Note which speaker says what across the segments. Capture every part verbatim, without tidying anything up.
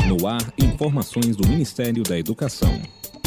Speaker 1: No ar, informações do Ministério da Educação.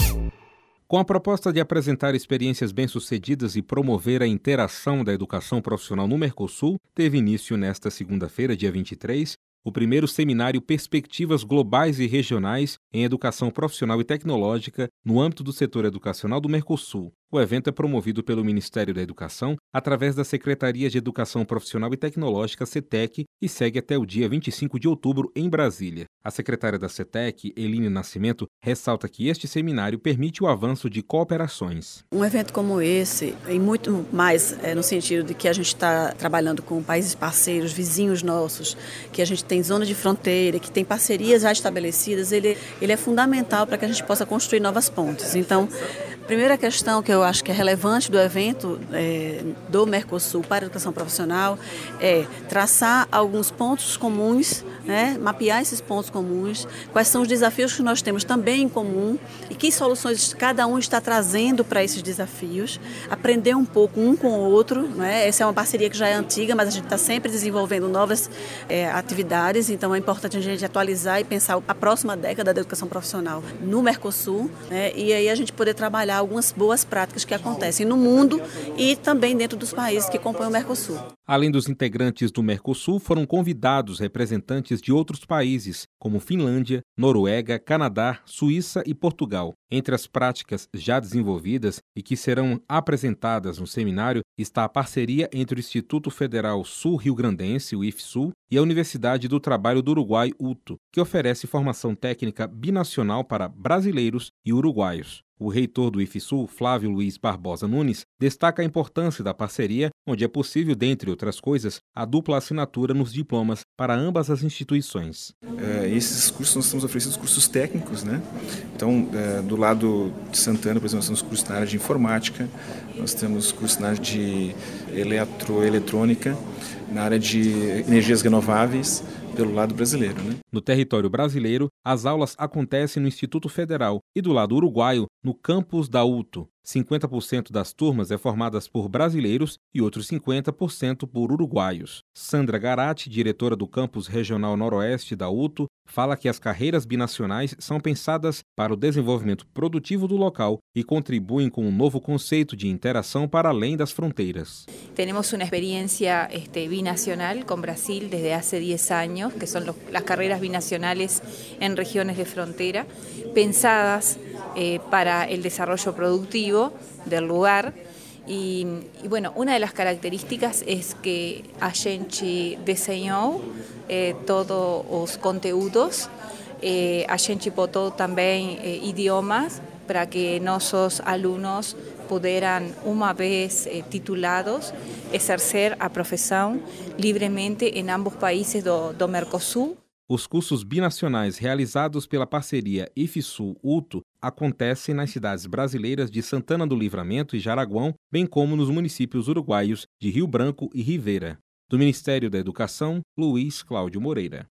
Speaker 1: Com a proposta de apresentar experiências bem-sucedidas e promover a interação da educação profissional no Mercosul, teve início nesta segunda-feira, dia vinte e três, o primeiro seminário Perspectivas Globais e Regionais em Educação Profissional e Tecnológica no âmbito do setor educacional do Mercosul. O evento é promovido pelo Ministério da Educação através da Secretaria de Educação Profissional e Tecnológica, CETEC, e segue até o dia vinte e cinco de outubro em Brasília. A secretária da CETEC, Eline Nascimento, ressalta que este seminário permite o avanço de cooperações.
Speaker 2: Um evento como esse, e muito mais é, no sentido de que a gente está trabalhando com países parceiros, vizinhos nossos, que a gente tem zona de fronteira, que tem parcerias já estabelecidas, ele, ele é fundamental para que a gente possa construir novas pontes. Então, a primeira questão que eu acho que é relevante do evento é, do Mercosul para a educação profissional é traçar alguns pontos comuns, né, mapear esses pontos comuns, quais são os desafios que nós temos também em comum e que soluções cada um está trazendo para esses desafios, aprender um pouco um com o outro, né? Essa é uma parceria que já é antiga, mas a gente está sempre desenvolvendo novas é, atividades, então é importante a gente atualizar e pensar a próxima década da educação profissional no Mercosul, né? E aí a gente poder trabalhar algumas boas práticas que acontecem no mundo e também dentro dos países que compõem o Mercosul.
Speaker 1: Além dos integrantes do Mercosul, foram convidados representantes de outros países, como Finlândia, Noruega, Canadá, Suíça e Portugal. Entre as práticas já desenvolvidas e que serão apresentadas no seminário está a parceria entre o Instituto Federal Sul-Rio-Grandense, o IFSU, e a Universidade do Trabalho do Uruguai, U T U, que oferece formação técnica binacional para brasileiros e uruguaios. O reitor do IFSU, Flávio Luiz Barbosa Nunes, destaca a importância da parceria, onde é possível, dentre outras coisas, a dupla assinatura nos diplomas para ambas as instituições.
Speaker 3: É, esses cursos nós estamos oferecendo cursos técnicos, né? Então, é, do lado de Santana, por exemplo, nós temos cursos na área de informática, nós temos cursos na área de eletroeletrônica, na área de energias renováveis, pelo lado brasileiro, né?
Speaker 1: No território brasileiro, as aulas acontecem no Instituto Federal e do lado uruguaio, no campus da U T U. cinquenta por cento das turmas é formadas por brasileiros e outros cinquenta por cento por uruguaios. Sandra Garatti, diretora do campus regional noroeste da U T U, fala que as carreiras binacionais são pensadas para o desenvolvimento produtivo do local e contribuem com um novo conceito de interação para além das fronteiras.
Speaker 4: Temos uma experiência este, binacional com Brasil desde há dez anos, que são as carreiras binacionais em regiões de fronteira, pensadas eh, para o desenvolvimento productivo del lugar. Y, y bueno, una de las características es que a gente desenhou eh, todos os conteúdos, eh, a gente botou também eh, idiomas para que nossos alunos puderam, uma vez eh, titulados, exercer a profissão livremente em ambos países do, do Mercosul.
Speaker 1: Os cursos binacionais realizados pela parceria IFSU-U T U acontecem nas cidades brasileiras de Santana do Livramento e Jaraguão, bem como nos municípios uruguaios de Rio Branco e Rivera. Do Ministério da Educação, Luiz Cláudio Moreira.